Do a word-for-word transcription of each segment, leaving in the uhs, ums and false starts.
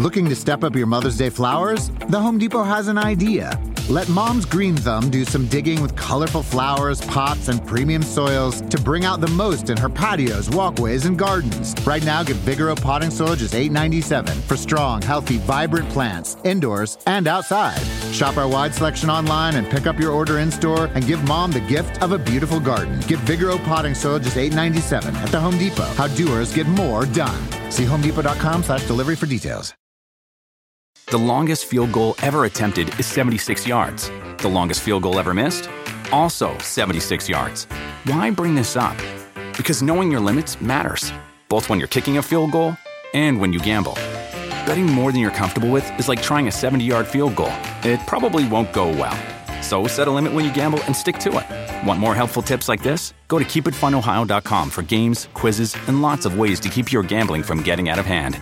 Looking to step up your Mother's Day flowers? The Home Depot has an idea. Let Mom's Green Thumb do some digging with colorful flowers, pots, and premium soils to bring out the most in her patios, walkways, and gardens. Right now, get Vigoro potting soil just eight ninety-seven for strong, healthy, vibrant plants, indoors and outside. Shop our wide selection online and pick up your order in-store and give Mom the gift of a beautiful garden. Get Vigoro potting soil just eight ninety-seven at the Home Depot. How doers get more done. See homedepot.com slash delivery for details. The longest field goal ever attempted is seventy-six yards. The longest field goal ever missed? Also seventy-six yards. Why bring this up? Because knowing your limits matters, both when you're kicking a field goal and when you gamble. Betting more than you're comfortable with is like trying a seventy-yard field goal. It probably won't go well. So set a limit when you gamble and stick to it. Want more helpful tips like this? Go to keep it fun ohio dot com for games, quizzes, and lots of ways to keep your gambling from getting out of hand.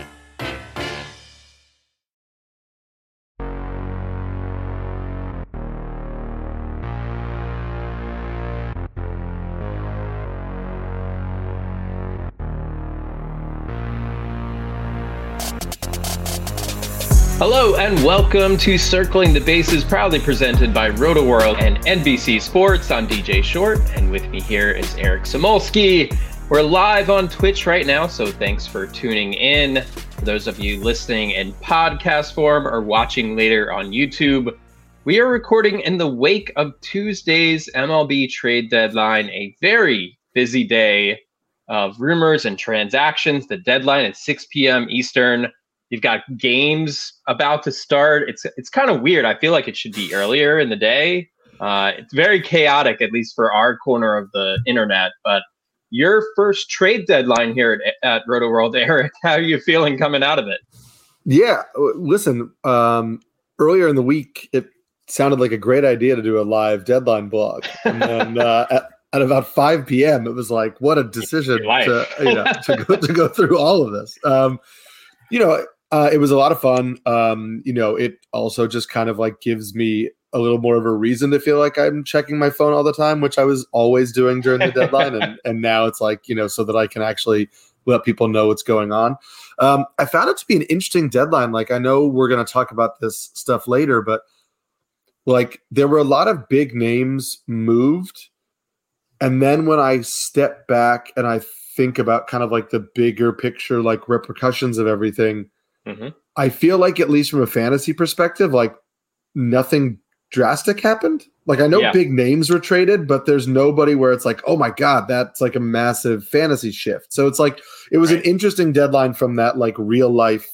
Hello and welcome to Circling the Bases, proudly presented by RotoWorld and N B C Sports. I'm D J Short, and with me here is Eric Samolsky. We're live on Twitch right now, so thanks for tuning in. For those of you listening in podcast form or watching later on YouTube, we are recording in the wake of Tuesday's M L B trade deadline, a very busy day of rumors and transactions. The deadline at six p.m. Eastern. You've got games about to start. It's it's kind of weird. I feel like it should be earlier in the day. Uh, it's very chaotic, at least for our corner of the internet. But your first trade deadline here at, at RotoWorld, Eric, how are you feeling coming out of it? Yeah, listen, um, earlier in the week, it sounded like a great idea to do a live deadline blog. And then uh, at, at about five p.m., it was like, what a decision to, you know, to, go, to go through all of this. Um, you know, Uh, it was a lot of fun. Um, you know, it also just kind of like gives me a little more of a reason to feel like I'm checking my phone all the time, which I was always doing during the deadline. And, and now it's like, you know, so that I can actually let people know what's going on. Um, I found it to be an interesting deadline. Like, I know we're going to talk about this stuff later, but like there were a lot of big names moved. And then when I step back and I think about kind of like the bigger picture, like repercussions of everything, Mm-hmm. I feel like, at least from a fantasy perspective, like nothing drastic happened. Like I know yeah. big names were traded, but there's nobody where it's like, oh my God, that's like a massive fantasy shift. So it's like, it was right. an interesting deadline from that like real life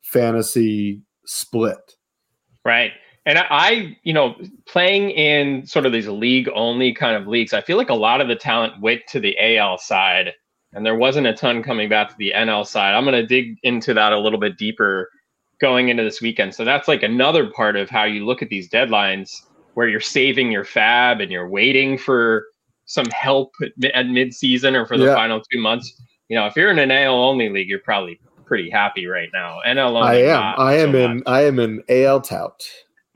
fantasy split. Right. And I, you know, playing in sort of these league only kind of leagues, I feel like a lot of the talent went to the A L side. And there wasn't a ton coming back to the N L side. I'm going to dig into that a little bit deeper going into this weekend. So that's like another part of how you look at these deadlines, where you're saving your fab and you're waiting for some help at mid-season or for the yeah. final two months. You know, if you're in an A L only league, you're probably pretty happy right now. N L only, I am. I am so in. Much. I am in A L tout.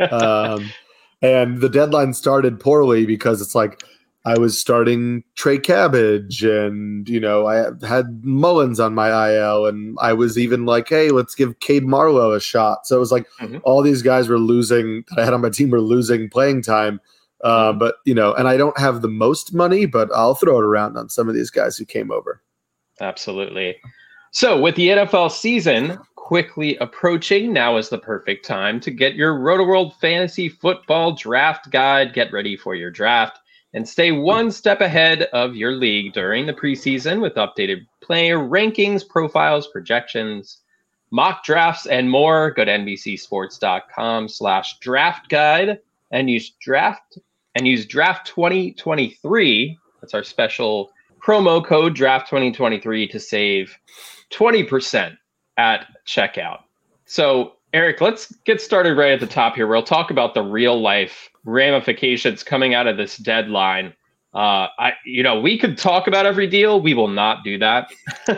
Um, and the deadline started poorly because it's like, I was starting Trey Cabbage, and, you know, I had Mullins on my I L, and I was even like, hey, let's give Cade Marlowe a shot. So it was like mm-hmm. all these guys were losing that I had on my team were losing playing time. Uh, but, you know, and I don't have the most money, but I'll throw it around on some of these guys who came over. Absolutely. So with the N F L season quickly approaching, now is the perfect time to get your RotoWorld Fantasy Football Draft Guide. Get ready for your draft and stay one step ahead of your league during the preseason with updated player rankings, profiles, projections, mock drafts, and more. Go to nbcsports.com slash draft guide and use draft and use draft twenty twenty-three. That's our special promo code, draft twenty twenty-three, to save twenty percent at checkout. So, Eric, let's get started right at the top here. We'll talk about the real life ramifications coming out of this deadline. Uh, I, you know, we could talk about every deal. We will not do that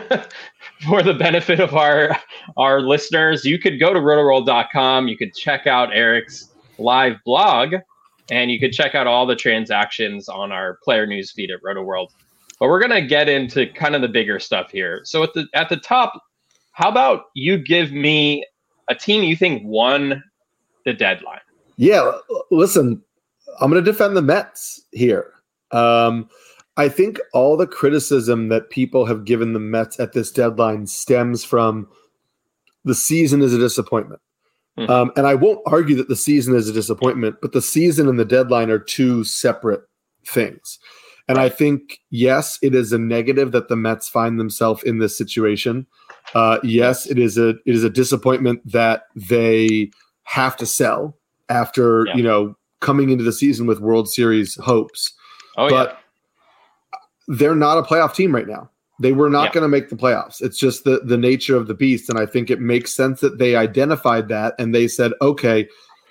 for the benefit of our our listeners. You could go to rotoworld dot com. You could check out Eric's live blog, and you could check out all the transactions on our player news feed at RotoWorld. But we're going to get into kind of the bigger stuff here. So at the at the top, how about you give me a team you think won the deadline. Yeah, listen, I'm going to defend the Mets here. Um, I think all the criticism that people have given the Mets at this deadline stems from the season is a disappointment. Mm-hmm. Um, and I won't argue that the season is a disappointment, but the season and the deadline are two separate things. And I think, yes, it is a negative that the Mets find themselves in this situation. Uh, yes, it is a it is a disappointment that they have to sell after, yeah. you know, coming into the season with World Series hopes. Oh, but yeah. they're not a playoff team right now. They were not yeah. going to make the playoffs. It's just the, the nature of the beast. And I think it makes sense that they identified that and they said, okay,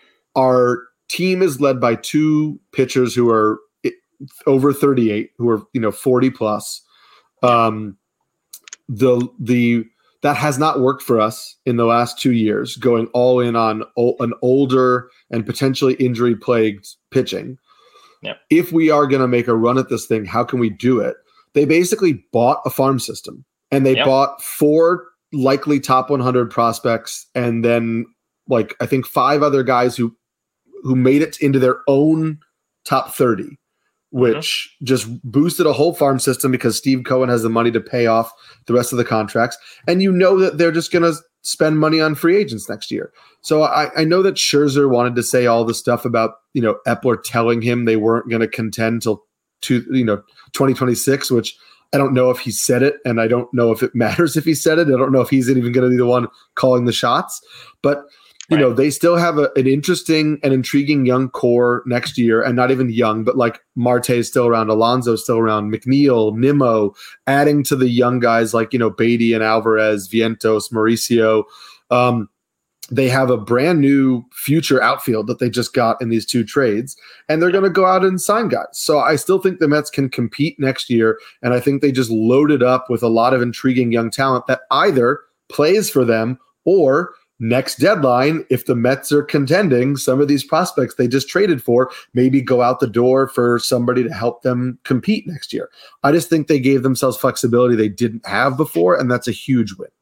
our team is led by two pitchers who are over thirty-eight, who are, you know, forty plus. Um, the, the, that has not worked for us in the last two years, going all in on o- an older and potentially injury plagued pitching. Yep. If we are going to make a run at this thing, how can we do it? They basically bought a farm system and they yep. bought four likely top one hundred prospects. And then like, I think five other guys who, who made it into their own top thirty, which mm-hmm. just boosted a whole farm system because Steve Cohen has the money to pay off the rest of the contracts. And you know that they're just going to spend money on free agents next year. So I, I know that Scherzer wanted to say all the stuff about, you know, Epler telling him they weren't going to contend till to, you know, twenty twenty-six, which I don't know if he said it. And I don't know if it matters if he said it. I don't know if he's even going to be the one calling the shots, but you right. know, they still have a, an interesting and intriguing young core next year, and not even young, but like Marte is still around, Alonso's still around, McNeil, Nimmo, adding to the young guys like, you know, Beatty and Alvarez, Vientos, Mauricio. Um, they have a brand new future outfield that they just got in these two trades, and they're going to go out and sign guys. So I still think the Mets can compete next year, and I think they just loaded up with a lot of intriguing young talent that either plays for them or next deadline, if the Mets are contending, some of these prospects they just traded for maybe go out the door for somebody to help them compete next year. I just think they gave themselves flexibility they didn't have before, and that's a huge win.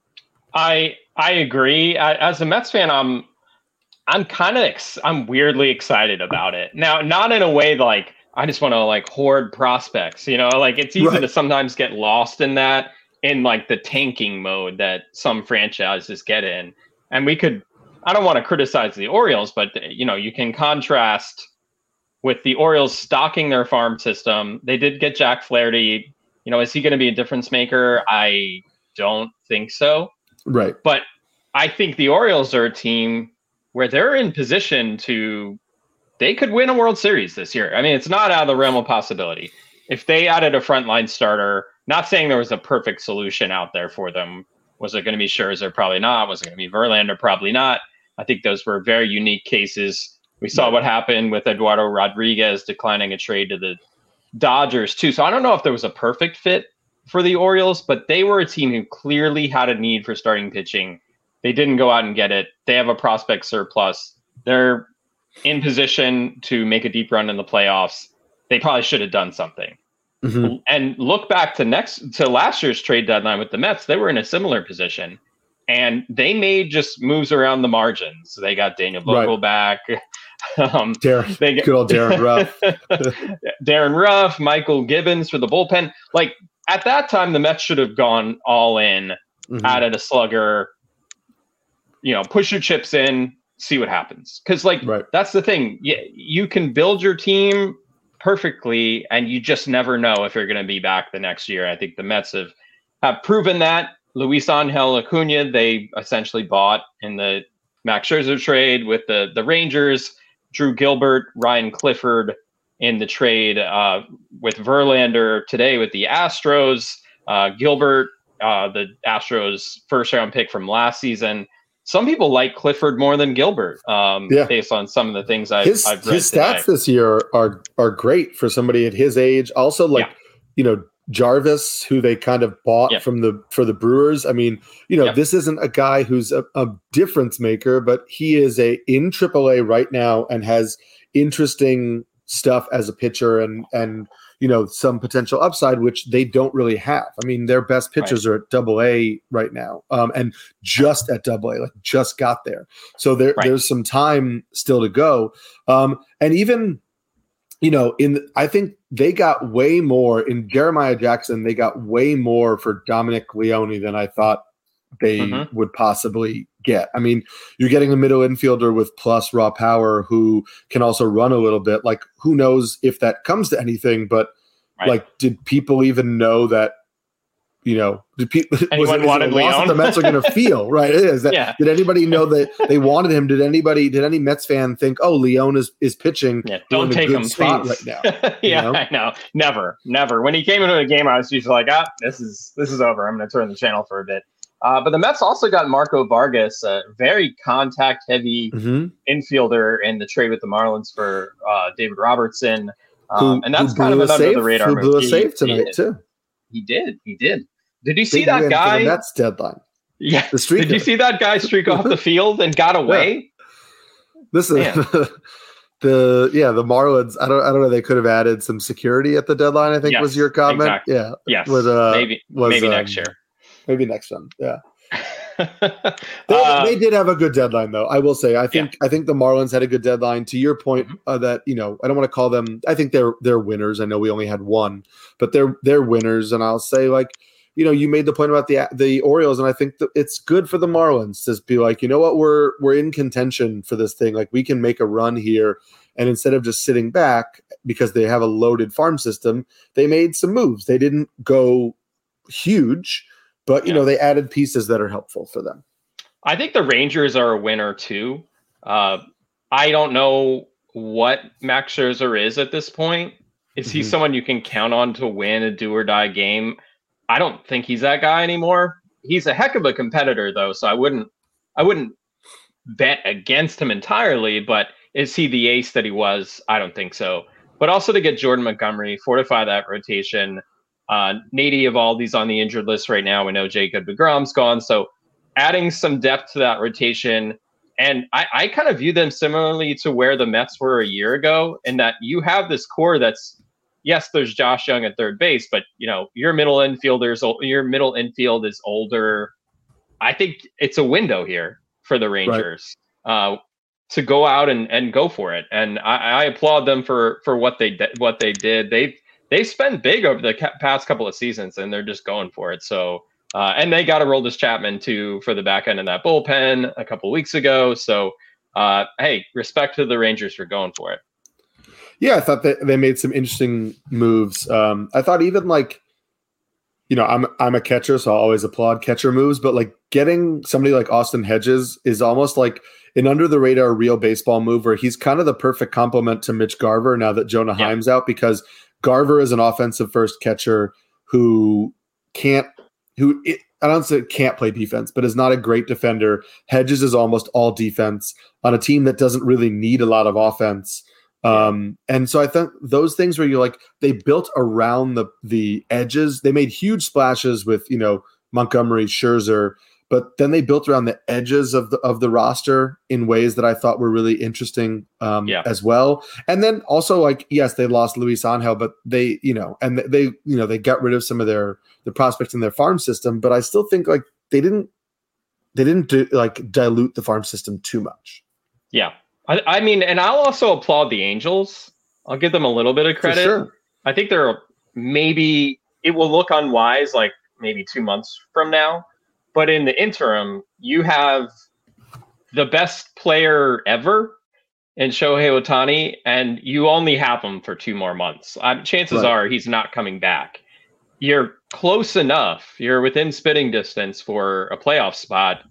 I I agree. I, as a Mets fan, I'm I'm kind of ex- I'm weirdly excited about it. Now, not in a way like I just want to like hoard prospects, you know, like it's easy right. to sometimes get lost in that, in like the tanking mode that some franchises get in. And we could, I don't want to criticize the Orioles, but, you know, you can contrast with the Orioles stocking their farm system. They did get Jack Flaherty. You know, is he going to be a difference maker? I don't think so. Right. But I think the Orioles are a team where they're in position to, they could win a World Series this year. I mean, it's not out of the realm of possibility. If they added a frontline starter, not saying there was a perfect solution out there for them. Was it going to be Scherzer? Probably not. Was it going to be Verlander? Probably not. I think those were very unique cases. We saw yeah. what happened with Eduardo Rodriguez declining a trade to the Dodgers too. So I don't know if there was a perfect fit for the Orioles, but they were a team who clearly had a need for starting pitching. They didn't go out and get it. They have a prospect surplus. They're in position to make a deep run in the playoffs. They probably should have done something. Mm-hmm. And look back to next to last year's trade deadline with the Mets, they were in a similar position, and they made just moves around the margins. They got Daniel Vogel right. back. um, Darren, they get, good old Darren Ruff. Darren Ruff, Michael Gibbons for the bullpen. Like at that time, the Mets should have gone all in, mm-hmm. added a slugger, you know, push your chips in, see what happens. Because like right. that's the thing. You, you can build your team perfectly, and you just never know if you're going to be back the next year. I think the Mets have, have proven that. Luis Angel Acuna, they essentially bought in the Max Scherzer trade with the, the Rangers. Drew Gilbert, Ryan Clifford in the trade uh, with Verlander today with the Astros. Uh, Gilbert, uh, the Astros first round pick from last season. Some people like Clifford more than Gilbert, um, yeah. based on some of the things I've, his, I've read. His stats today. this year are are great for somebody at his age. Also, like yeah. you know, Jarvis, who they kind of bought yeah. from the for the Brewers. I mean, you know, yeah. this isn't a guy who's a, a difference maker, but he is a in triple A right now and has interesting stuff as a pitcher, and and you know, some potential upside, which they don't really have. I mean, their best pitchers right. are at double A right now, um, and just at double A, like just got there. So there, right. there's some time still to go. Um, and even, you know, in I think they got way more in Jeremiah Jackson. They got way more for Dominic Leone than I thought they mm-hmm. would possibly get. I mean, you're getting a middle infielder with plus raw power who can also run a little bit. Like, who knows if that comes to anything? But right. like, did people even know that? You know, did people anyone wanted Leone? The Mets are going to feel right? It is that. Yeah. Did anybody know that they wanted him? Did anybody? Did any Mets fan think, "Oh, Leone is is pitching"? Yeah, don't take him, spot please. Right now. yeah, know? I know. Never, never. When he came into the game, I was usually like, "Ah, this is this is over. I'm going to turn the channel for a bit." Uh, but the Mets also got Marco Vargas, a very contact-heavy mm-hmm. infielder in the trade with the Marlins for uh, David Robertson, um, who, and that's kind of an under the radar move. Who blew a he, save tonight he too? He did. He did. Did you see Big that guy? That's deadline. Yeah. The streak. Did you see that guy streak off the field and got away? Yeah. Listen, the yeah the Marlins. I don't I don't know. They could have added some security at the deadline. I think yes, was your comment. Exactly. Yeah. Yes. Was, uh, maybe was, maybe um, next year. Maybe next one. Yeah. they, uh, they did have a good deadline, though. I will say. I think yeah. I think the Marlins had a good deadline. To your point, mm-hmm. uh, that you know, I don't want to call them. I think they're they're winners. I know we only had one, but they're they're winners. And I'll say, like, you know, you made the point about the the Orioles, and I think that it's good for the Marlins to be like, you know what, we're we're in contention for this thing. Like, we can make a run here, and instead of just sitting back because they have a loaded farm system, they made some moves. They didn't go huge, but you yeah. know, they added pieces that are helpful for them. I think the Rangers are a winner too. Uh, I don't know what Max Scherzer is at this point. Is mm-hmm. he someone you can count on to win a do or die game? I don't think he's that guy anymore. He's a heck of a competitor though, so I wouldn't I wouldn't bet against him entirely, but is he the ace that he was? I don't think so. But also to get Jordan Montgomery, fortify that rotation. Uh, Nady Eovaldi's on the injured list right now. We know Jacob deGrom's gone, so adding some depth to that rotation. And I, I kind of view them similarly to where the Mets were a year ago, in that you have this core that's, yes, there's Josh Young at third base, but you know, your middle infielders, your middle infield is older. I think it's a window here for the Rangers right. uh, to go out and, and go for it. And I, I applaud them for, for what they did, what they did. They've, they spent big over the ca- past couple of seasons, and they're just going for it. So, uh, and they got Aroldis Chapman too for the back end of that bullpen a couple of weeks ago. So, uh, hey, respect to the Rangers for going for it. Yeah, I thought that they made some interesting moves. Um, I thought even like, you know, I'm I'm a catcher, so I'll always applaud catcher moves. But like getting somebody like Austin Hedges is almost like an under the radar real baseball move, where he's kind of the perfect complement to Mitch Garver now that Jonah yeah. Heim's out, because Garver is an offensive first catcher who can't, who it, I don't say can't play defense, but is not a great defender. Hedges is almost all defense on a team that doesn't really need a lot of offense. Um, and so I think those things where you're like, they built around the, the edges, they made huge splashes with, you know, Montgomery, Scherzer, but then they built around the edges of the, of the roster in ways that I thought were really interesting, um, yeah. as well. And then also, like, yes, they lost Luis Angel, but they, you know, and they, you know, they got rid of some of their, the prospects in their farm system, but I still think like they didn't, they didn't do, like dilute the farm system too much. Yeah. I, I mean, and I'll also applaud the Angels. I'll give them a little bit of credit. Sure. I think they're maybe, it will look unwise like maybe two months from now, but in the interim, you have the best player ever in Shohei Ohtani, and you only have him for two more months. Um, chances right. are he's not coming back. You're close enough. You're within spitting distance for a playoff spot.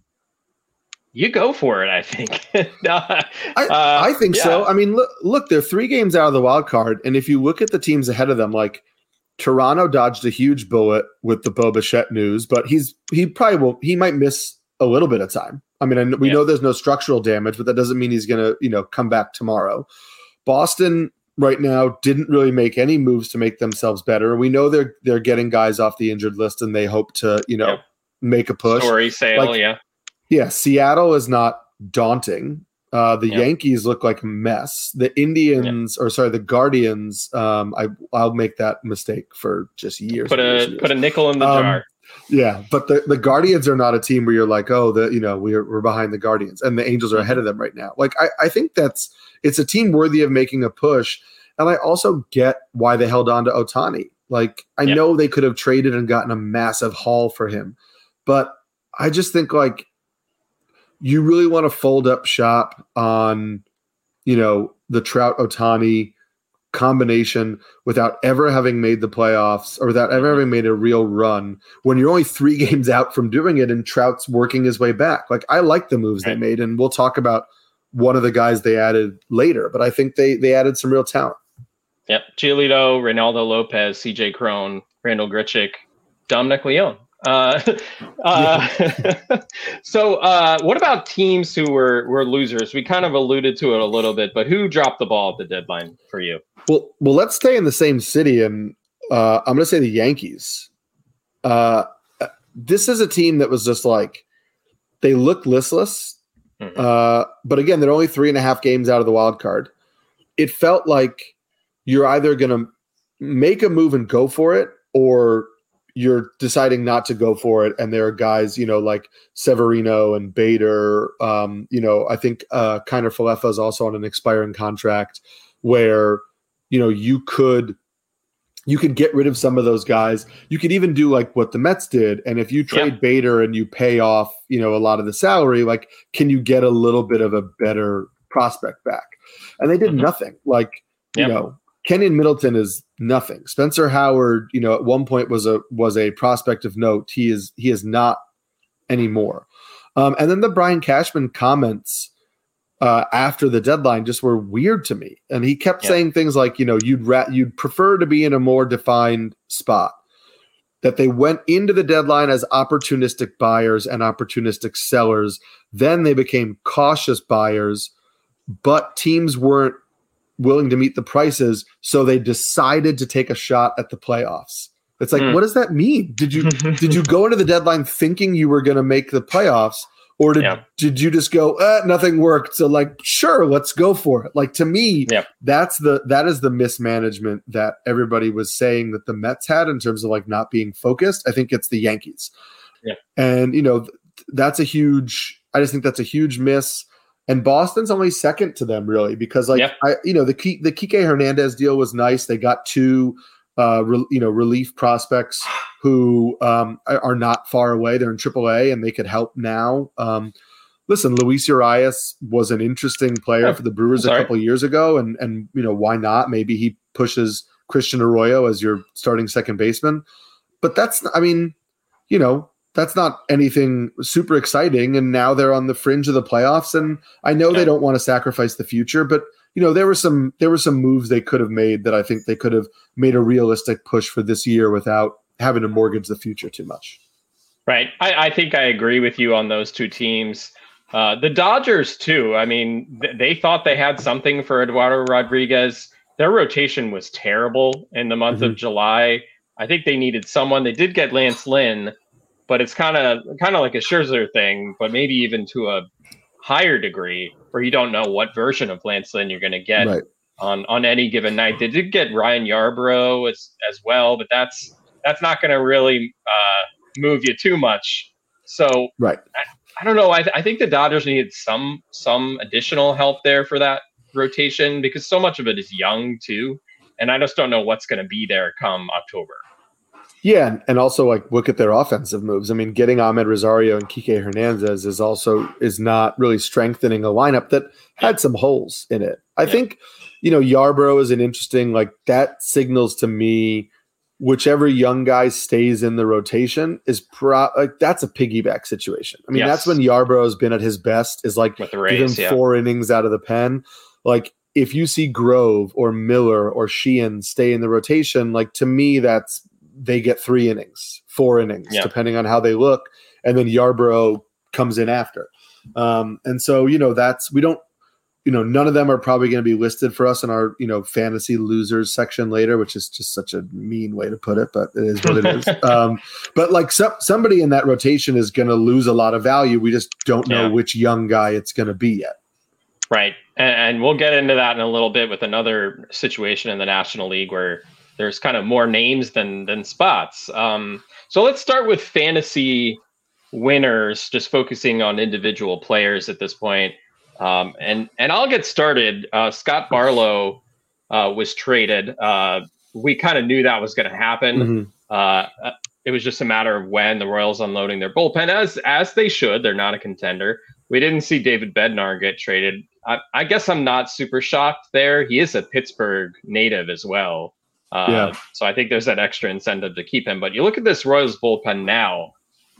You go for it, I think. uh, I, I think yeah. so. I mean, look, look, they're three games out of the wild card, and if you look at the teams ahead of them, like Toronto dodged a huge bullet with the Bo Bichette news, but he's he probably will he might miss a little bit of time. I mean, we yeah. know there's no structural damage, but that doesn't mean he's going to, you know, come back tomorrow. Boston right now didn't really make any moves to make themselves better. We know they're they're getting guys off the injured list, and they hope to, you know, yeah. make a push. Story sale, like, yeah. Yeah, Seattle is not daunting. Uh, the yeah. Yankees look like a mess. The Indians, yeah. or sorry, the Guardians. Um, I I'll make that mistake for just years. Put a years years. put a nickel in the um, jar. Yeah, but the, the Guardians are not a team where you're like, oh, the you know we're we're behind the Guardians, and the Angels are ahead of them right now. Like I, I think that's it's a team worthy of making a push, and I also get why they held on to Ohtani. Like I yeah. know they could have traded and gotten a massive haul for him, but I just think like you really want to fold up shop on, you know, the Trout Ohtani combination without ever having made the playoffs or without ever having made a real run when you're only three games out from doing it and Trout's working his way back. Like I like the moves right. they made, and we'll talk about one of the guys they added later, but I think they they added some real talent. Yep. Giolito, Reynaldo Lopez, C J Cron, Randall Grichuk, Dominic Leone. Uh, uh, so uh, what about teams who were, were losers? We kind of alluded to it a little bit, but who dropped the ball at the deadline for you? Well, well, let's stay in the same city, and uh, I'm going to say the Yankees. Uh, this is a team that was just like, they looked listless, mm-hmm. uh, but again, they're only three and a half games out of the wild card. It felt like you're either going to make a move and go for it, or you're deciding not to go for it. And there are guys, you know, like Severino and Bader. Um, you know, I think uh, Kiner Falefa is also on an expiring contract where, you know, you could you could get rid of some of those guys. You could even do like what the Mets did. And if you trade yeah. Bader and you pay off, you know, a lot of the salary, like, can you get a little bit of a better prospect back? And they did mm-hmm. nothing. Like, yep. you know, Kenyon Middleton is nothing. Spencer Howard, you know, at one point was a was a prospect of note. He is he is not anymore. Um, and then the Brian Cashman comments uh, after the deadline just were weird to me. And he kept yeah. saying things like, you know, you'd ra- you'd prefer to be in a more defined spot. That they went into the deadline as opportunistic buyers and opportunistic sellers. Then they became cautious buyers, but teams weren't willing to meet the prices, so they decided to take a shot at the playoffs. It's like, mm. what does that mean? Did you did you go into the deadline thinking you were going to make the playoffs, or did yeah. did you just go, eh, nothing worked, so like, sure, let's go for it? Like, to me, yeah. that's the that is the mismanagement that everybody was saying that the Mets had in terms of like not being focused. I think it's the Yankees, yeah. and you know that's a huge. I just think that's a huge miss. And Boston's only second to them, really, because like yeah. I, you know, the the Kike Hernandez deal was nice. They got two, uh, re, you know, relief prospects who um, are not far away. They're in triple A and they could help now. Um, listen, Luis Urias was an interesting player oh, for the Brewers a couple of years ago, and and you know why not? Maybe he pushes Christian Arroyo as your starting second baseman. But that's, I mean, you know. That's not anything super exciting, and now they're on the fringe of the playoffs. And I know yeah. they don't want to sacrifice the future, but you know there were some there were some moves they could have made that I think they could have made a realistic push for this year without having to mortgage the future too much. Right, I, I think I agree with you on those two teams. Uh, the Dodgers too. I mean, th- they thought they had something for Eduardo Rodriguez. Their rotation was terrible in the month mm-hmm. of July. I think they needed someone. They did get Lance Lynn. But it's kind of kind of like a Scherzer thing, but maybe even to a higher degree, where you don't know what version of Lance Lynn you're going to get right. on, on any given night. They did get Ryan Yarbrough as as well, but that's that's not going to really uh, move you too much. So right. I, I don't know. I, th- I think the Dodgers needed some some additional help there for that rotation, because so much of it is young too, and I just don't know what's going to be there come October. Yeah, and also like look at their offensive moves. I mean, getting Ahmed Rosario and Kike Hernandez is also is not really strengthening a lineup that had some holes in it. I yeah. think, you know, Yarbrough is an interesting, like that signals to me whichever young guy stays in the rotation is pro like that's a piggyback situation. I mean, yes. that's when Yarbrough has been at his best, is like with the Rays, give him yeah. four innings out of the pen. Like if you see Grove or Miller or Sheehan stay in the rotation, like to me, that's they get three innings, four innings, yeah. depending on how they look. And then Yarbrough comes in after. Um, and so, you know, that's, we don't, you know, none of them are probably going to be listed for us in our, you know, fantasy losers section later, which is just such a mean way to put it, but it is what it is. Um, but like so, somebody in that rotation is going to lose a lot of value. We just don't know yeah. which young guy it's going to be yet. Right. And, and we'll get into that in a little bit with another situation in the National League where there's kind of more names than than spots. Um, so let's start with fantasy winners, just focusing on individual players at this point. Um, and, and I'll get started. Uh, Scott Barlow uh, was traded. Uh, we kind of knew that was going to happen. Mm-hmm. Uh, it was just a matter of when. The Royals unloading their bullpen, as as they should. They're not a contender. We didn't see David Bednar get traded. I, I guess I'm not super shocked there. He is a Pittsburgh native as well. Uh, yeah. So I think there's that extra incentive to keep him. But you look at this Royals bullpen now.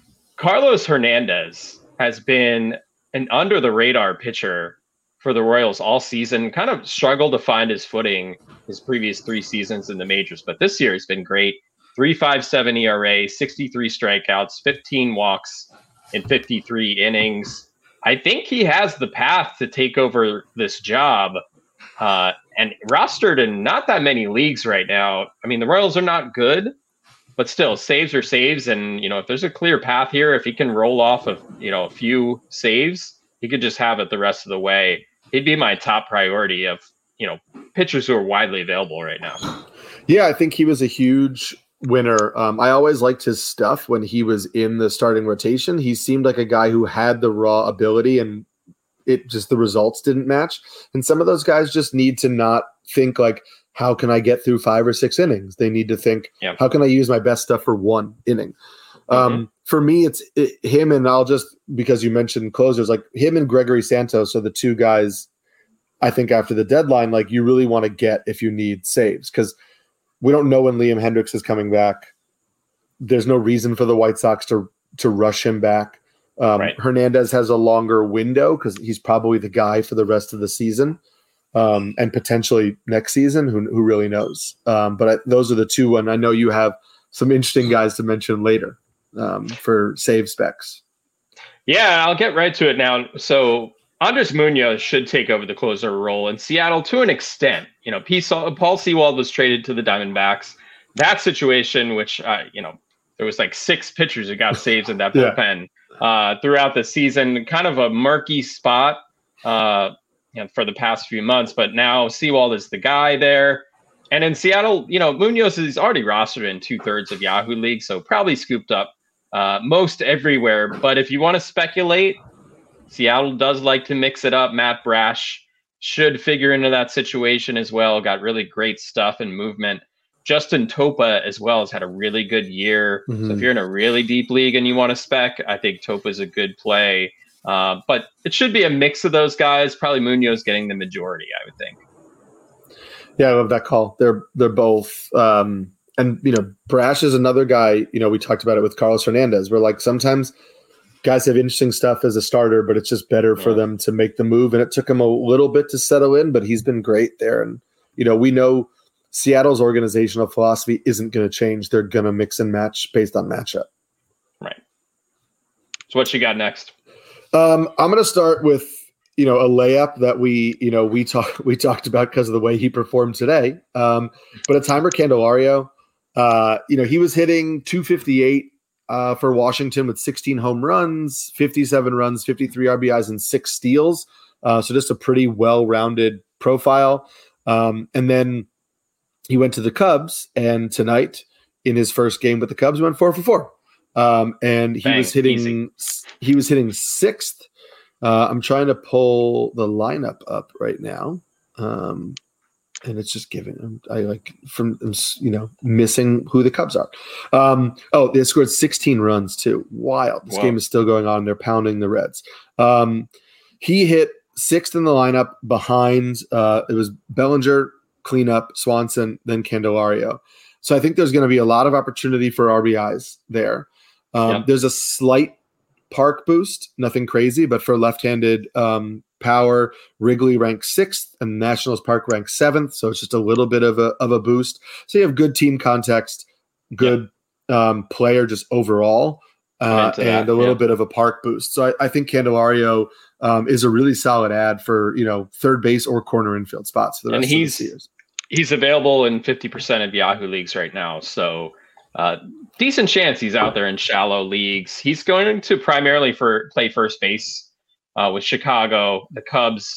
Carlos Hernandez has been an under-the-radar pitcher for the Royals all season. Kind of struggled to find his footing his previous three seasons in the majors. But this year he's been great. three point five seven E R A, sixty-three strikeouts, fifteen walks in fifty-three innings. I think he has the path to take over this job, uh, and rostered in not that many leagues right now. I mean, the Royals are not good, but still, saves are saves. And, you know, if there's a clear path here, if he can roll off of, you know, a few saves, he could just have it the rest of the way. He'd be my top priority of, you know, pitchers who are widely available right now. Yeah, I think he was a huge winner. Um, I always liked his stuff when he was in the starting rotation. He seemed like a guy who had the raw ability, and it just the results didn't match. And some of those guys just need to not think like, how can I get through five or six innings? They need to think, yeah. how can I use my best stuff for one inning? Mm-hmm. Um, for me, it's it, him, and I'll just, because you mentioned closers, like him and Gregory Santos are the two guys I think after the deadline, like you really want to get if you need saves, because we don't know when Liam Hendricks is coming back. There's no reason for the White Sox to to rush him back. Um, right. Hernandez has a longer window because he's probably the guy for the rest of the season, um, and potentially next season. Who who really knows? Um, but I, those are the two, and I know you have some interesting guys to mention later um, for save specs. Yeah, I'll get right to it now. So Andres Munoz should take over the closer role in Seattle to an extent. You know, Paul Sewald was traded to the Diamondbacks. That situation, which, uh, you know, there was like six pitchers who got saves in that bullpen yeah. uh, throughout the season. Kind of a murky spot uh, you know, for the past few months. But now Sewald is the guy there. And in Seattle, you know, Munoz is already rostered in two-thirds of Yahoo League, so probably scooped up uh, most everywhere. But if you want to speculate, Seattle does like to mix it up. Matt Brash should figure into that situation as well. Got really great stuff and movement. Justin Topa as well has had a really good year. Mm-hmm. So if you're in a really deep league and you want to spec, I think Topa is a good play. Uh, but it should be a mix of those guys. Probably Munoz getting the majority, I would think. Yeah, I love that call. They're they're both. Um, and, you know, Brash is another guy, you know, we talked about it with Carlos Hernandez, where like sometimes guys have interesting stuff as a starter, but it's just better yeah. for them to make the move. And it took him a little bit to settle in, but he's been great there. And, you know, we know Seattle's organizational philosophy isn't going to change. They're going to mix and match based on matchup. Right. So what you got next? Um, I'm going to start with, you know, a layup that we, you know, we talked, we talked about because of the way he performed today. Um, but a Timer Candelario, uh, you know, he was hitting two fifty-eight Uh, for Washington with sixteen home runs, fifty-seven runs, fifty-three R B Is, and six steals. Uh, so just a pretty well-rounded profile. Um, and then he went to the Cubs, and tonight in his first game with the Cubs, went four for four. Um, and he Bang, was hitting easy. he was hitting sixth. Uh, I'm trying to pull the lineup up right now. Um, And it's just giving I like from you know missing who the Cubs are. Um, oh, they scored sixteen runs too. Wild. This wow. game is still going on. They're pounding the Reds. Um, he hit sixth in the lineup behind. Uh, it was Bellinger, cleanup, Swanson, then Candelario. So I think there's going to be a lot of opportunity for R B Is there. Um, yep. There's a slight park boost, nothing crazy, but for left-handed um, power, Wrigley ranks sixth and Nationals Park ranks seventh. So it's just a little bit of a of a boost. So you have good team context, good yep. um, player just overall, uh, and that, a little yeah. bit of a park boost. So I, I think Candelario um, is a really solid ad for, you know, third base or corner infield spots for the rest and he's, of the years. He's available in fifty percent of Yahoo leagues right now. So uh, decent chance he's out there in shallow leagues. He's going to primarily for play first base. Uh, with Chicago, the Cubs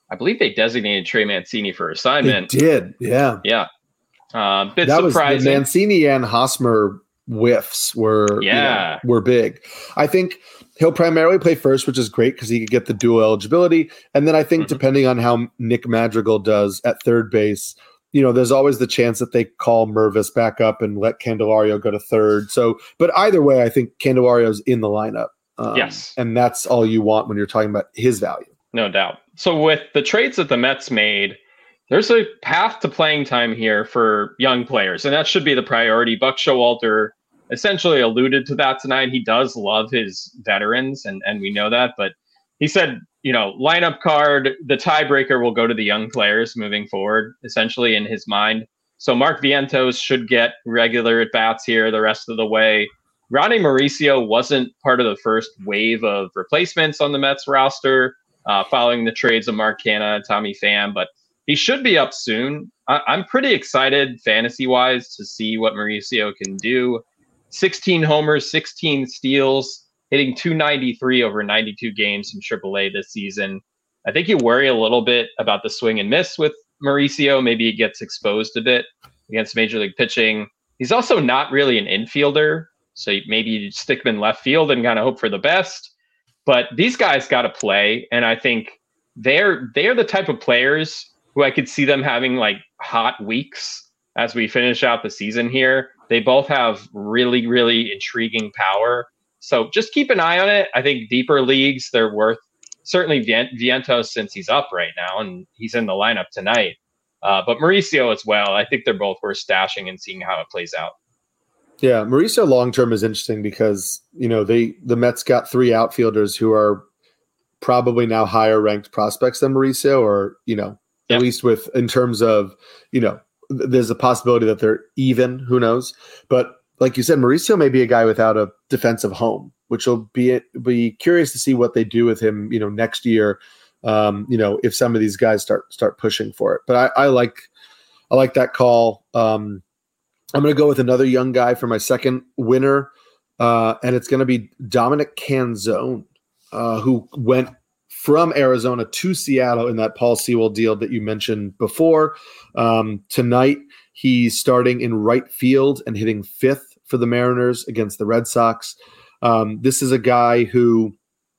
I believe they designated Trey Mancini for assignment. They did, yeah. Yeah. Uh, bit that surprising. Was the Mancini and Hosmer whiffs were, yeah. you know, were big. I think he'll primarily play first, which is great because he could get the dual eligibility. And then I think mm-hmm. depending on how Nick Madrigal does at third base, you know, there's always the chance that they call Mervis back up and let Candelario go to third. So, but either way, I think Candelario's in the lineup. Um, yes. And that's all you want when you're talking about his value. No doubt. So with the trades that the Mets made, there's a path to playing time here for young players, and that should be the priority. Buck Showalter essentially alluded to that tonight. He does love his veterans, and, and we know that, but he said, you know, lineup card, the tiebreaker will go to the young players moving forward, essentially in his mind. So Mark Vientos should get regular at-bats here the rest of the way. Ronnie Mauricio wasn't part of the first wave of replacements on the Mets roster uh, following the trades of Mark Canha and Tommy Pham, but he should be up soon. I- I'm pretty excited fantasy-wise to see what Mauricio can do. sixteen homers, sixteen steals, hitting two ninety-three over ninety-two games in triple A this season. I think you worry a little bit about the swing and miss with Mauricio. Maybe he gets exposed a bit against Major League pitching. He's also not really an infielder, so maybe you stick him in left field and kind of hope for the best. But these guys got to play, and I think they're they're the type of players who I could see them having like hot weeks as we finish out the season here. They both have really, really intriguing power. So just keep an eye on it. I think deeper leagues, they're worth certainly Vientos since he's up right now and he's in the lineup tonight. Uh, but Mauricio as well. I think they're both worth stashing and seeing how it plays out. Yeah, Mauricio long-term is interesting because, you know, they the Mets got three outfielders who are probably now higher ranked prospects than Mauricio, or, you know, at least with in terms of, you know, th- there's a possibility that they're even, who knows? But like you said, Mauricio may be a guy without a defensive home, which will be be curious to see what they do with him, you know, next year. Um, you know, if some of these guys start start pushing for it. But I, I like I like that call. Um, I'm going to go with another young guy for my second winner, uh, and it's going to be Dominic Canzone, uh, who went from Arizona to Seattle in that Paul Sewell deal that you mentioned before. Um, tonight, he's starting in right field and hitting fifth for the Mariners against the Red Sox. Um, this is a guy who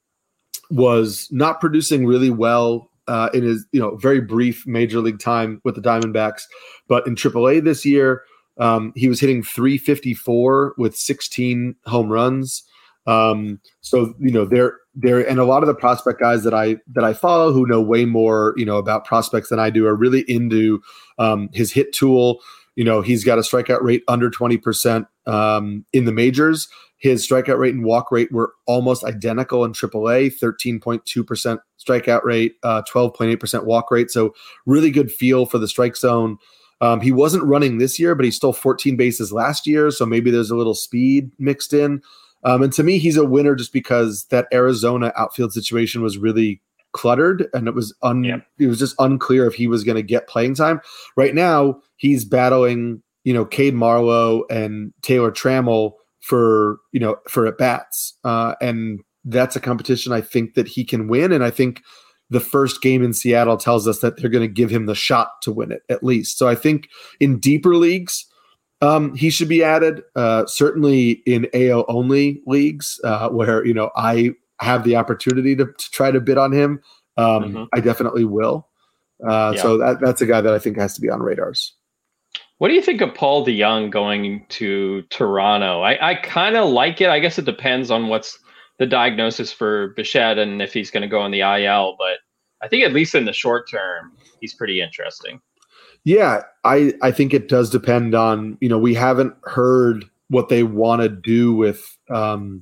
was not producing really well uh, in his, you know, very brief major league time with the Diamondbacks, but in triple A this year, um, he was hitting three fifty-four with sixteen home runs. Um, so, you know, they're, they're, and a lot of the prospect guys that I, that I follow who know way more, you know, about prospects than I do are really into, um, his hit tool. You know, he's got a strikeout rate under twenty percent, um, in the majors. His strikeout rate and walk rate were almost identical in triple A, thirteen point two percent strikeout rate, uh, twelve point eight percent walk rate. So really good feel for the strike zone. Um, he wasn't running this year, but he stole fourteen bases last year. So maybe there's a little speed mixed in. Um, and to me, he's a winner just because that Arizona outfield situation was really cluttered and it was un- yeah. it was just unclear if he was going to get playing time. Right now, he's battling, you know, Cade Marlowe and Taylor Trammell for, you know, for at bats. Uh, and that's a competition I think that he can win. And I think the first game in Seattle tells us that they're going to give him the shot to win it at least. So I think in deeper leagues, Um, he should be added, uh, certainly in A L only leagues, uh, where, you know, I have the opportunity to, to try to bid on him. Um, mm-hmm. I definitely will. Uh, yeah. So that, that's a guy that I think has to be on radars. What do you think of Paul DeJong going to Toronto? I, I kind of like it. I guess it depends on what's the diagnosis for Bichette and if he's going to go on the I L, but I think at least in the short term, he's pretty interesting. Yeah, I, I think it does depend on, you know, we haven't heard what they want to do with, um,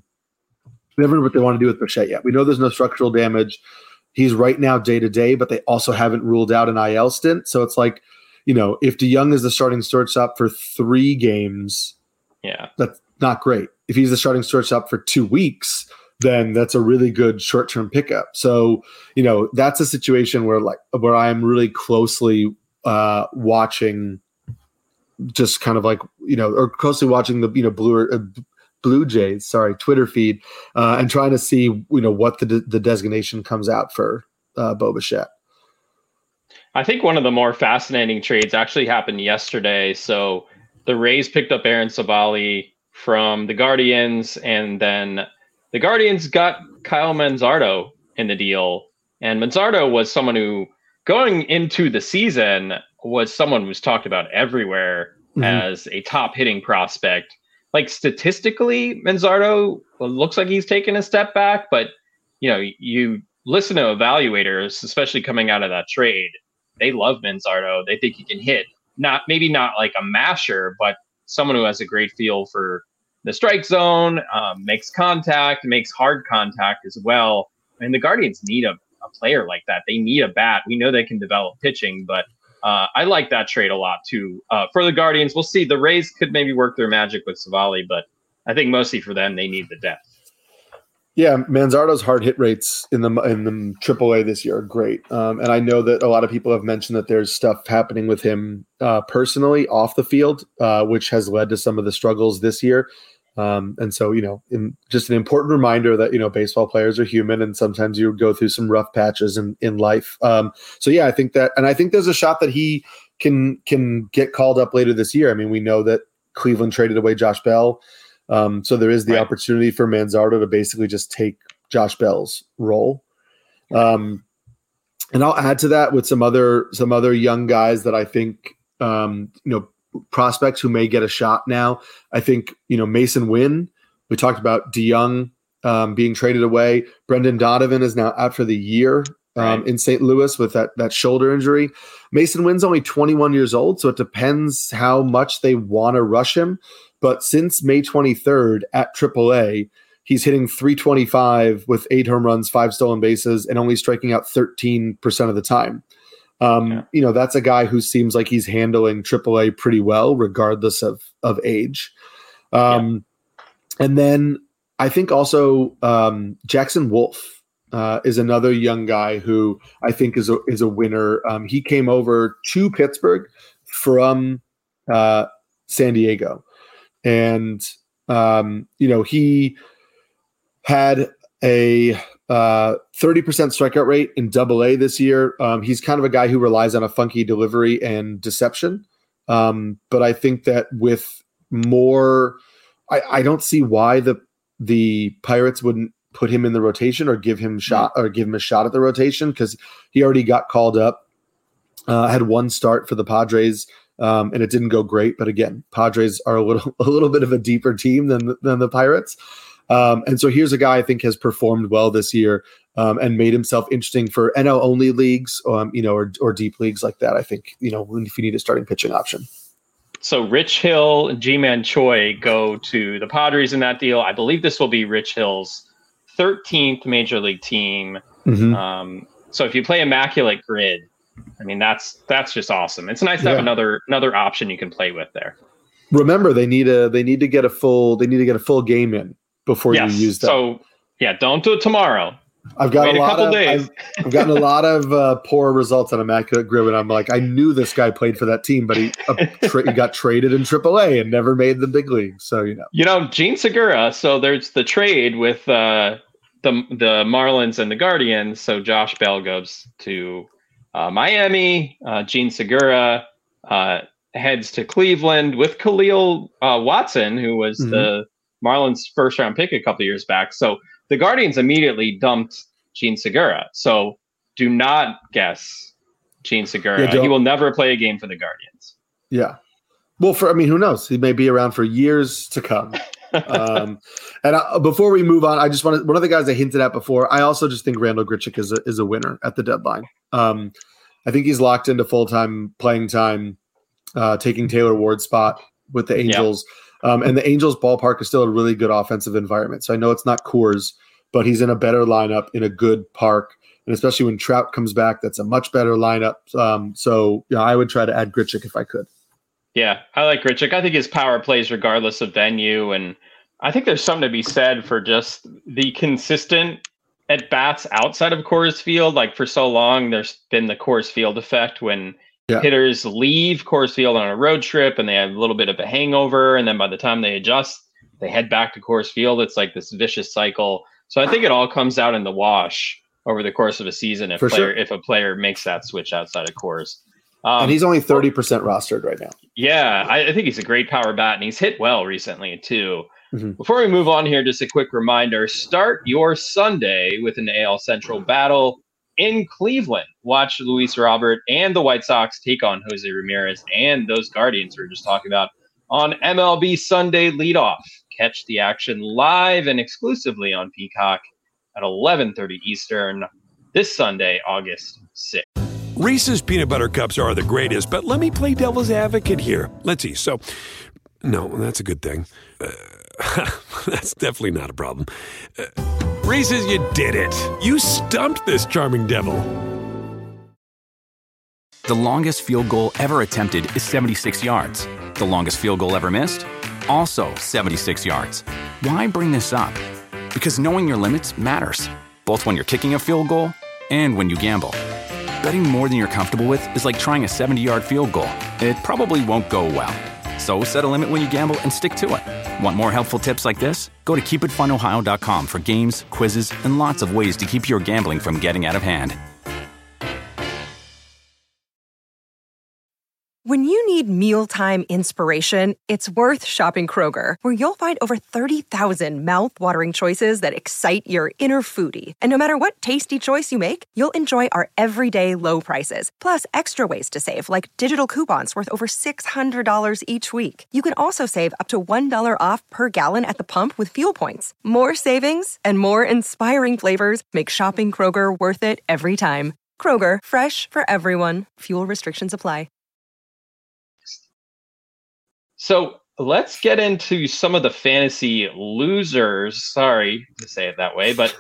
we haven't heard what they want to do with Bichette yet. We know there's no structural damage. He's right now day to day, but they also haven't ruled out an I L stint. So it's like, you know, if DeJong is the starting shortstop for three games, yeah, that's not great. If he's the starting shortstop for two weeks, then that's a really good short-term pickup. So, you know, that's a situation where like where I'm really closely uh, watching, just kind of like, you know, or closely watching the, you know, Blue uh, Blue Jays, sorry, Twitter feed, uh, and trying to see, you know, what the the designation comes out for uh, Bo Bichette. I think one of the more fascinating trades actually happened yesterday. So the Rays picked up Aaron Savali from the Guardians, and then the Guardians got Kyle Manzardo in the deal. And Manzardo was someone who, going into the season, was someone who was talked about everywhere mm-hmm. as a top hitting prospect. Like statistically, Manzardo looks like he's taken a step back, but you know, you listen to evaluators, especially coming out of that trade, they love Manzardo. They think he can hit. Not maybe not like a masher, but someone who has a great feel for the strike zone, um, makes contact, makes hard contact as well. And the Guardians need a, a player like that. They need a bat. We know they can develop pitching, but uh, I like that trade a lot too. Uh, for the Guardians, we'll see. The Rays could maybe work their magic with Savali, but I think mostly for them, they need the depth. Yeah, Manzardo's hard hit rates in the in the triple A this year are great, um, and I know that a lot of people have mentioned that there's stuff happening with him uh, personally off the field, uh, which has led to some of the struggles this year. Um, and so, you know, in, just an important reminder that, you know, baseball players are human and sometimes you go through some rough patches in, in life. Um, so, yeah, I think that, and I think there's a shot that he can, can get called up later this year. I mean, we know that Cleveland traded away Josh Bell. Um, so there is the right. opportunity for Manzardo to basically just take Josh Bell's role. Um, and I'll add to that with some other, some other young guys that I think, um, you know, prospects who may get a shot now. I think, you know, Mason Wynn, we talked about DeYoung um, being traded away. Brendan Donovan is now out for the year um, right. in Saint Louis with that, that shoulder injury. Mason Wynn's only twenty-one years old, so it depends how much they want to rush him. But since May twenty-third at triple A, he's hitting three twenty-five with eight home runs, five stolen bases, and only striking out thirteen percent of the time. Um, yeah. You know, that's a guy who seems like he's handling triple A pretty well, regardless of, of age. Um, yeah. And then I think also um, Jackson Wolf uh, is another young guy who I think is a, is a winner. Um, he came over to Pittsburgh from uh, San Diego. And, um, you know, he had a uh, thirty percent strikeout rate in double A this year. Um, he's kind of a guy who relies on a funky delivery and deception. Um, but I think that with more, I, I don't see why the, the Pirates wouldn't put him in the rotation or give him shot or give him a shot at the rotation. Cause he already got called up, uh, had one start for the Padres. Um, and it didn't go great, but again, Padres are a little, a little bit of a deeper team than, than the Pirates. Um, and so here's a guy I think has performed well this year um, and made himself interesting for N L only leagues, um, you know, or, or deep leagues like that. I think, you know, if you need a starting pitching option. So Rich Hill and Ji-Man Choi go to the Padres in that deal. I believe this will be Rich Hill's thirteenth major league team. Mm-hmm. Um, so if you play Immaculate Grid, I mean, that's, that's just awesome. It's nice to have yeah. another, another option you can play with there. Remember, they need a, they need to get a full, they need to get a full game in before yes. you use that. So yeah, don't do it tomorrow. I've got Wait a, a lot couple of, days. I've, I've gotten a lot of uh, poor results on Immaculate Grid, and I'm like, I knew this guy played for that team, but he, uh, tra- he got traded in triple A and never made the big league. So, you know, you know, Gene Segura. So there's the trade with uh, the, the Marlins and the Guardians. So Josh Bell goes to uh, Miami, uh, Gene Segura, uh, heads to Cleveland with Khalil uh, Watson, who was mm-hmm. the Marlins first round pick a couple of years back. So the Guardians immediately dumped Gene Segura. So do not guess Gene Segura. Yeah, he will never play a game for the Guardians. Yeah. Well, for, I mean, who knows? He may be around for years to come. um, and I, before we move on, I just want to, one of the guys I hinted at before, I also just think Randall Grichuk is a, is a winner at the deadline. Um, I think he's locked into full-time playing time, uh, taking Taylor Ward's spot with the Angels. Yeah. Um, and the Angels ballpark is still a really good offensive environment. So I know it's not Coors, but he's in a better lineup in a good park. And especially when Trout comes back, that's a much better lineup. Um, so yeah, I would try to add Grichuk if I could. Yeah, I like Grichuk. I think his power plays regardless of venue. And I think there's something to be said for just the consistent at bats outside of Coors Field. Like for so long, there's been the Coors Field effect when yeah. hitters leave Coors Field on a road trip and they have a little bit of a hangover. And then by the time they adjust, they head back to Coors Field. It's like this vicious cycle. So I think it all comes out in the wash over the course of a season if For player sure. if a player makes that switch outside of Coors. Um, and he's only thirty percent rostered right now. Yeah, I, I think he's a great power bat, and he's hit well recently too. Mm-hmm. Before we move on here, just a quick reminder: start your Sunday with an A L Central battle in Cleveland. Watch Luis Robert and the White Sox take on Jose Ramirez and those Guardians we were just talking about on M L B Sunday Leadoff. Catch the action live and exclusively on Peacock at eleven thirty Eastern this Sunday, August sixth. Reese's peanut butter cups are the greatest, but let me play devil's advocate here. Let's see. So, no, that's a good thing. Uh, that's definitely not a problem. Uh, Reese's, you did it. You stumped this charming devil. The longest field goal ever attempted is seventy-six yards. The longest field goal ever missed? Also seventy-six yards. Why bring this up? Because knowing your limits matters, both when you're kicking a field goal and when you gamble. Betting more than you're comfortable with is like trying a seventy-yard field goal. It probably won't go well. So set a limit when you gamble and stick to it. Want more helpful tips like this? Go to keep it fun ohio dot com for games, quizzes, and lots of ways to keep your gambling from getting out of hand. When you need mealtime inspiration, it's worth shopping Kroger, where you'll find over thirty thousand mouth-watering choices that excite your inner foodie. And no matter what tasty choice you make, you'll enjoy our everyday low prices, plus extra ways to save, like digital coupons worth over six hundred dollars each week. You can also save up to one dollar off per gallon at the pump with fuel points. More savings and more inspiring flavors make shopping Kroger worth it every time. Kroger, fresh for everyone. Fuel restrictions apply. So let's get into some of the fantasy losers. Sorry to say it that way, but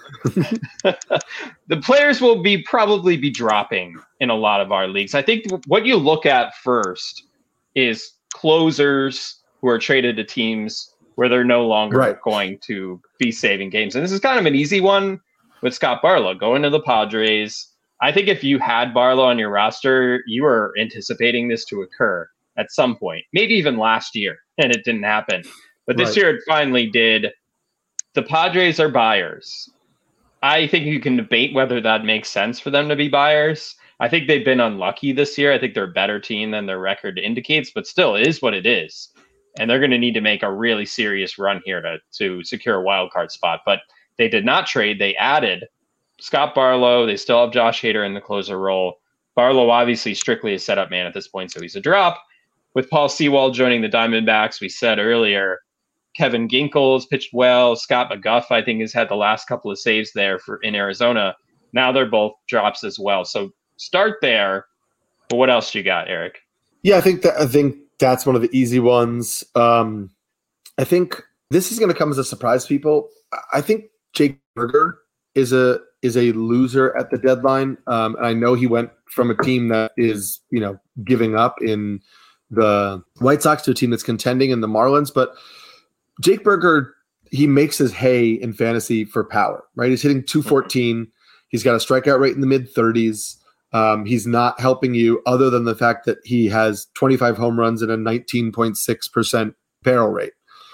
the players will be probably be dropping in a lot of our leagues. I think what you look at first is closers who are traded to teams where they're no longer right. going to be saving games. And this is kind of an easy one with Scott Barlow going to the Padres. I think if you had Barlow on your roster, you were anticipating this to occur at some point, maybe even last year, and it didn't happen. But this right. year it finally did. The Padres are buyers. I think you can debate whether that makes sense for them to be buyers. I think they've been unlucky this year. I think they're a better team than their record indicates, but still, it is what it is. And they're going to need to make a really serious run here to, to secure a wild card spot. But they did not trade. They added Scott Barlow. They still have Josh Hader in the closer role. Barlow, obviously, strictly a setup man at this point, so he's a drop. With Paul Sewald joining the Diamondbacks, we said earlier, Kevin Ginkel has pitched well. Scott McGuff, I think, has had the last couple of saves there for in Arizona. Now they're both drops as well. So start there. But what else do you got, Eric? Yeah, I think that I think that's one of the easy ones. Um, I think this is going to come as a surprise to people. I think Jake Burger is a is a loser at the deadline. Um, and I know he went from a team that is, you know, giving up in the White Sox to a team that's contending in the Marlins, but Jake Burger, he makes his hay in fantasy for power, right? He's hitting two fourteen. He's got a strikeout rate in the mid thirties. Um, he's not helping you other than the fact that he has twenty-five home runs and a nineteen point six percent barrel rate.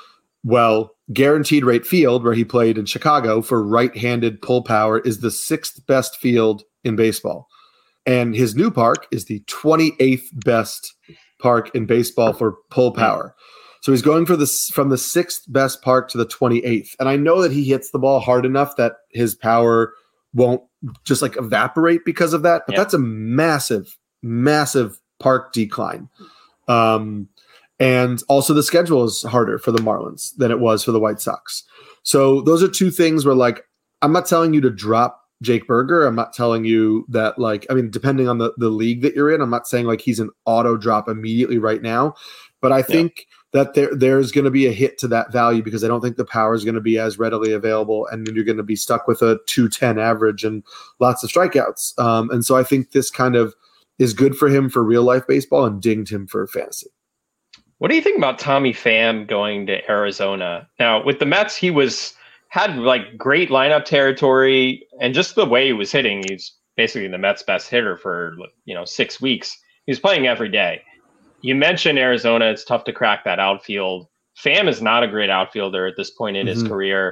Well, Guaranteed Rate Field, where he played in Chicago for right-handed pull power, is the sixth best field in baseball. And his new park is the twenty-eighth best park in baseball for pull power. So he's going for this from the sixth best park to the twenty-eighth. And I know that he hits the ball hard enough that his power won't just like evaporate because of that. But yeah. that's a massive, massive park decline. Um, and also the schedule is harder for the Marlins than it was for the White Sox. So those are two things where, like, I'm not telling you to drop Jake Burger. I'm not telling you that, like, I mean, depending on the, the league that you're in, I'm not saying like he's an auto drop immediately right now, but I think yeah. that there there's going to be a hit to that value because I don't think the power is going to be as readily available, and then you're going to be stuck with a two ten average and lots of strikeouts. Um, and so I think this kind of is good for him for real life baseball and dinged him for fantasy. What do you think about Tommy Pham going to Arizona? Now, with the Mets, he was had like great lineup territory, and just the way he was hitting, he's basically the Mets' best hitter for, you know, six weeks. He's playing every day. You mentioned Arizona. It's tough to crack that outfield. Pham is not a great outfielder at this point in mm-hmm. his career.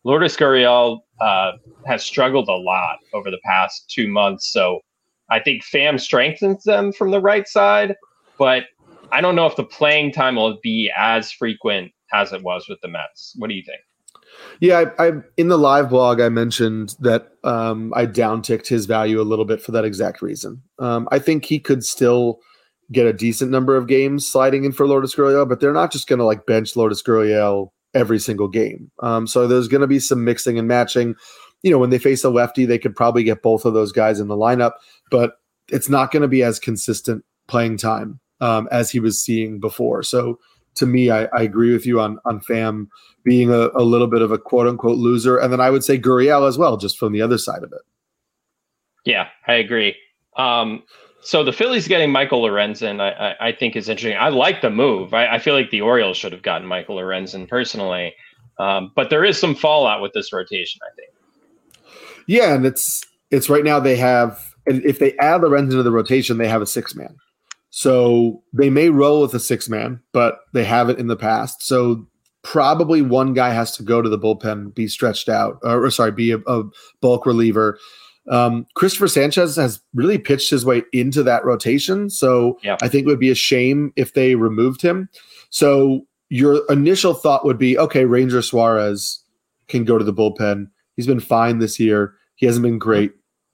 Lourdes Gurriel uh, has struggled a lot over the past two months. So I think Pham strengthens them from the right side, but I don't know if the playing time will be as frequent as it was with the Mets. What do you think? Yeah, I, I in the live blog, I mentioned that um, I downticked his value a little bit for that exact reason. Um, I think he could still get a decent number of games sliding in for Lourdes Gurriel, but they're not just going to like bench Lourdes Gurriel every single game. Um, so there's going to be some mixing and matching. You know, when they face a lefty, they could probably get both of those guys in the lineup, but it's not going to be as consistent playing time um, as he was seeing before. So to me, I, I agree with you on on Pham being a, a little bit of a quote unquote loser. And then I would say Gurriel as well, just from the other side of it. Yeah, I agree. Um, so the Phillies getting Michael Lorenzen, I, I, I think is interesting. I like the move. I, I feel like the Orioles should have gotten Michael Lorenzen personally. Um, but there is some fallout with this rotation, I think. Yeah, and it's it's right now they have, and if they add Lorenzen to the rotation, they have a six man. So they may roll with a six man, but they haven't in the past. So probably one guy has to go to the bullpen, be stretched out, or, or sorry, be a, a bulk reliever. Um, Christopher Sanchez has really pitched his way into that rotation. So yeah. I think it would be a shame if they removed him. So your initial thought would be, okay, Ranger Suarez can go to the bullpen. He's been fine this year. He hasn't been great.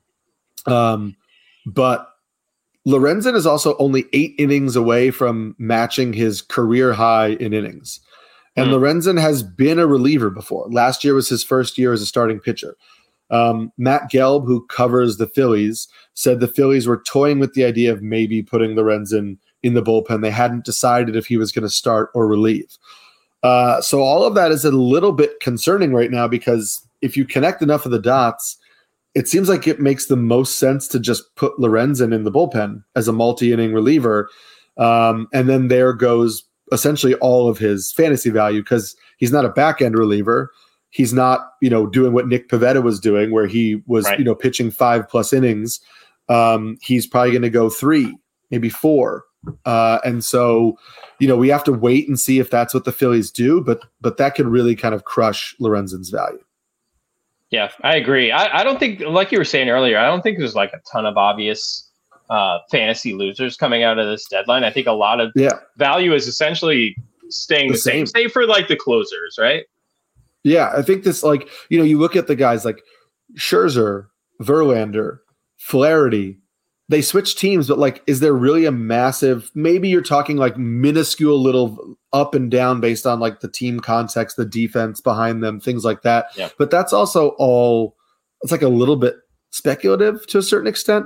Um, but Lorenzen is also only eight innings away from matching his career high in innings. And mm. Lorenzen has been a reliever before. Last year was his first year as a starting pitcher. Um, Matt Gelb, who covers the Phillies, said the Phillies were toying with the idea of maybe putting Lorenzen in the bullpen. They hadn't decided if he was going to start or relieve. Uh, so all of that is a little bit concerning right now, because if you connect enough of the dots, it seems like it makes the most sense to just put Lorenzen in the bullpen as a multi-inning reliever. Um, and then there goes essentially all of his fantasy value, because he's not a back-end reliever. He's not, you know, doing what Nick Pivetta was doing, where he was, right. you know, pitching five plus innings. Um, he's probably going to go three, maybe four. Uh, and so, you know, we have to wait and see if that's what the Phillies do, but, but that could really kind of crush Lorenzen's value. Yeah, I agree. I, I don't think, like you were saying earlier, I don't think there's like a ton of obvious uh, fantasy losers coming out of this deadline. I think a lot of yeah. value is essentially staying the, the same, same, save for like the closers, right? Yeah, I think this, like, you know, you look at the guys like Scherzer, Verlander, Flaherty, they switch teams, but like, is there really a massive, maybe you're talking like minuscule little up and down based on like the team context, the defense behind them, things like that. Yeah. But that's also all, it's like a little bit speculative to a certain extent.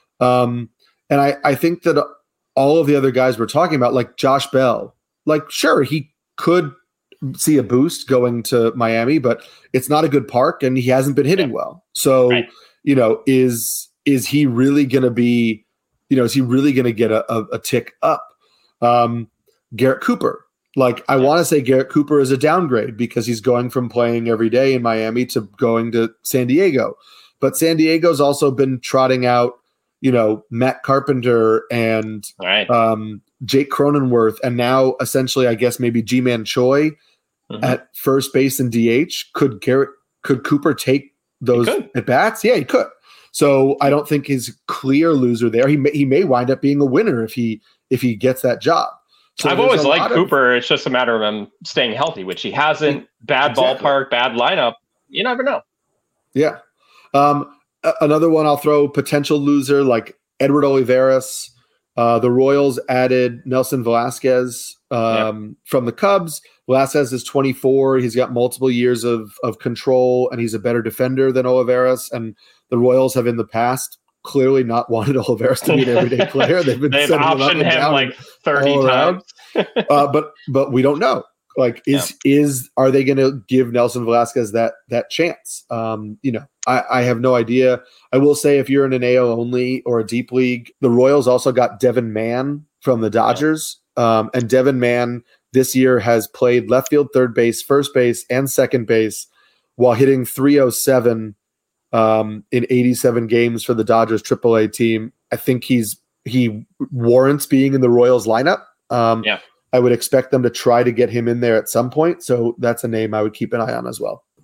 Um, and I, I think that all of the other guys we're talking about, like Josh Bell, like, sure, he could see a boost going to Miami, but it's not a good park and he hasn't been hitting yeah. well. So, right. you know, is, is he really going to be, you know, is he really going to get a, a, a tick up? Um, Garrett Cooper, like I want to say Garrett Cooper is a downgrade because he's going from playing every day in Miami to going to San Diego, but San Diego's also been trotting out, you know, Matt Carpenter and right. um, Jake Cronenworth, and now essentially, I guess maybe G-Man Choi mm-hmm. at first base and D H. Could Garrett, could Cooper take those at bats? Yeah, he could. So I don't think he's a clear loser there. He may, he may wind up being a winner if he if he gets that job. So I've always liked Cooper. Of, it's just a matter of him staying healthy, which he hasn't. Bad exactly. ballpark, bad lineup. You never know. Yeah. Um, another one I'll throw, potential loser, like Edward Olivares. Uh, the Royals added Nelson Velasquez um, yep. from the Cubs. Velasquez is twenty-four. He's got multiple years of of control, and he's a better defender than Olivares. And the Royals have in the past clearly not wanted Olivares to be an everyday player. They've been They've sending him, up and him down like thirty times. uh, but but we don't know. Like, is yeah. is are they going to give Nelson Velasquez that that chance? Um, you know, I, I have no idea. I will say, if you're in an A L only or a deep league, the Royals also got Devin Mann from the Dodgers, yeah. um, and Devin Mann this year has played left field, third base, first base, and second base while hitting three oh seven um, in eighty-seven games for the Dodgers triple A team. I think he's he warrants being in the Royals lineup. Um, yeah. I would expect them to try to get him in there at some point. So that's a name I would keep an eye on as well.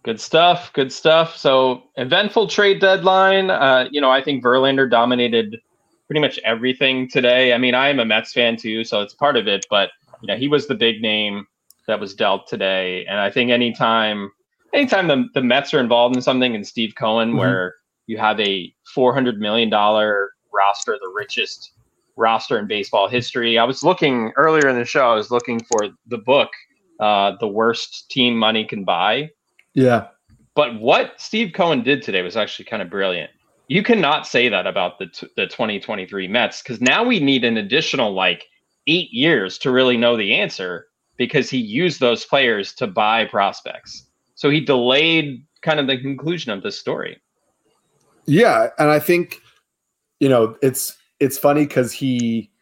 Good stuff. Good stuff. So eventful trade deadline. Uh, you know, I think Verlander dominated pretty much everything today. I mean, I am a Mets fan too, so it's part of it. But you know, he was the big name that was dealt today. And I think anytime, anytime the the Mets are involved in something, and Steve Cohen, mm-hmm. where you have a four hundred million dollars roster, the richest roster in baseball history. I was looking earlier in the show. I was looking for the book, uh, "The Worst Team Money Can Buy." Yeah. But what Steve Cohen did today was actually kind of brilliant. You cannot say that about the t- the twenty twenty-three Mets, because now we need an additional like eight years to really know the answer, because he used those players to buy prospects. So he delayed kind of the conclusion of this story. Yeah. And I think, you know, it's it's funny because he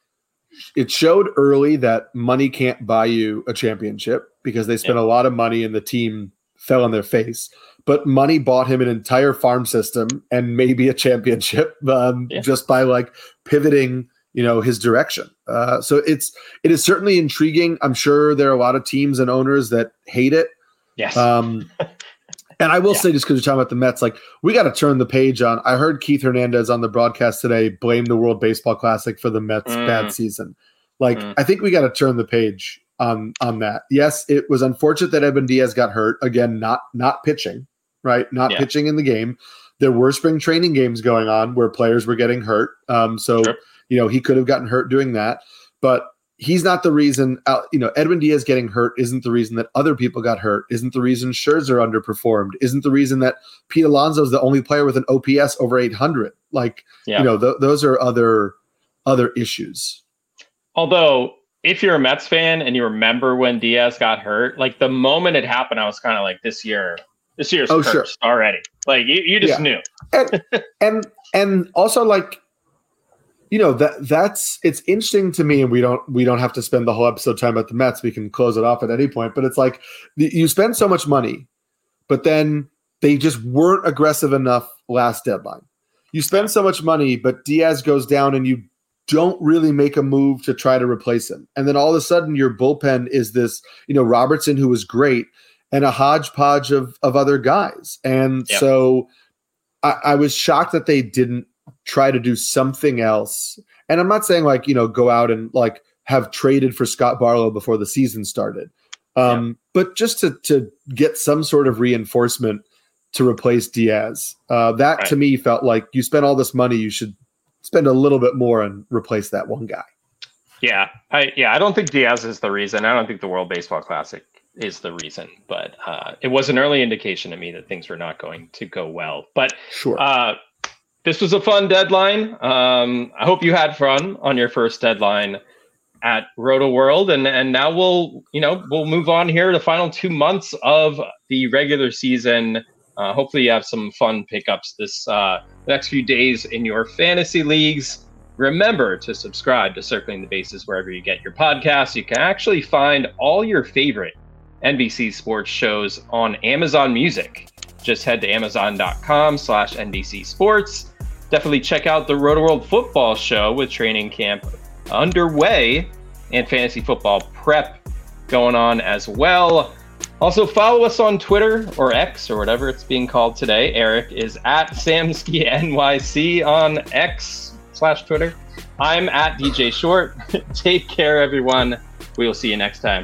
it showed early that money can't buy you a championship, because they spent yeah. a lot of money and the team fell on their face, but money bought him an entire farm system and maybe a championship um, yeah. just by like pivoting, you know, his direction. Uh, so it's, it is certainly intriguing. I'm sure there are a lot of teams and owners that hate it. Yes. Um, and I will yeah. say, just because you're talking about the Mets, like we got to turn the page on. I heard Keith Hernandez on the broadcast today blame the World Baseball Classic for the Mets' mm. bad season. Like, mm. I think we got to turn the page on on that. Yes, it was unfortunate that Edwin Diaz got hurt. Again, not not pitching, right? Not yeah. pitching in the game. There were spring training games going on where players were getting hurt. Um, so, sure. you know, he could have gotten hurt doing that. But he's not the reason, uh, you know, Edwin Diaz getting hurt isn't the reason that other people got hurt, isn't the reason Scherzer underperformed, isn't the reason that Pete Alonso is the only player with an O P S over eight hundred. Like, yeah. you know, th- those are other other issues. Although, if you're a Mets fan and you remember when Diaz got hurt, like the moment it happened, I was kind of like, this year, this year's oh, cursed sure. already. Like you, you just yeah. knew. and, and and also like, you know, that that's it's interesting to me, and we don't we don't have to spend the whole episode talking about the Mets. We can close it off at any point. But it's like the, you spend so much money, but then they just weren't aggressive enough last deadline. You spend so much money, but Diaz goes down, and you don't really make a move to try to replace him. And then all of a sudden your bullpen is this, you know, Robertson, who was great, and a hodgepodge of, of other guys. And yep. so I, I was shocked that they didn't try to do something else. And I'm not saying like, you know, go out and like have traded for Scott Barlow before the season started. Um, yep. But just to, to get some sort of reinforcement to replace Diaz, uh, that right. to me felt like you spent all this money, you should spend a little bit more and replace that one guy. Yeah. I, yeah. I don't think Diaz is the reason. I don't think the World Baseball Classic is the reason, but uh, it was an early indication to me that things were not going to go well, but sure. Uh, this was a fun deadline. Um, I hope you had fun on your first deadline at Roto World. And, and now we'll, you know, we'll move on here to the final two months of the regular season. Uh, hopefully you have some fun pickups this uh, next few days in your fantasy leagues. Remember to subscribe to Circling the Bases wherever you get your podcasts. You can actually find all your favorite N B C sports shows on Amazon Music. Just head to amazon.com slash NBC Sports. Definitely check out the Roto World Football Show with training camp underway and fantasy football prep going on as well. Also, follow us on Twitter or X or whatever it's being called today. Eric is at Samsky N Y C on X slash Twitter. I'm at D J Short. Take care, everyone. We will see you next time.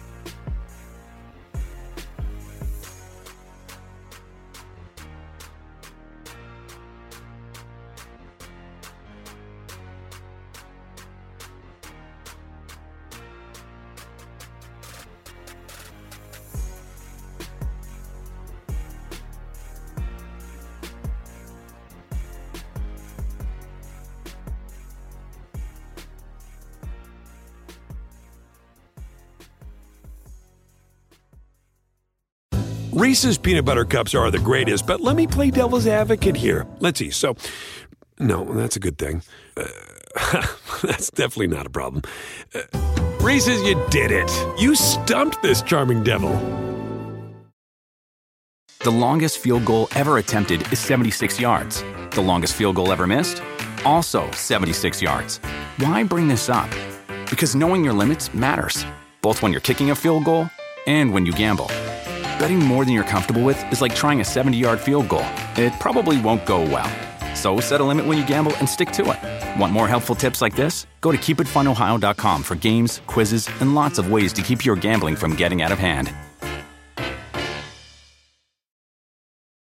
Reese's Peanut Butter Cups are the greatest, but let me play devil's advocate here. Let's see. So, no, that's a good thing. Uh, that's definitely not a problem. Uh, Reese's, you did it. You stumped this charming devil. The longest field goal ever attempted is seventy-six yards. The longest field goal ever missed? Also seventy-six yards. Why bring this up? Because knowing your limits matters, both when you're kicking a field goal and when you gamble. Betting more than you're comfortable with is like trying a seventy-yard field goal. It probably won't go well. So set a limit when you gamble and stick to it. Want more helpful tips like this? Go to keep it fun ohio dot com for games, quizzes, and lots of ways to keep your gambling from getting out of hand.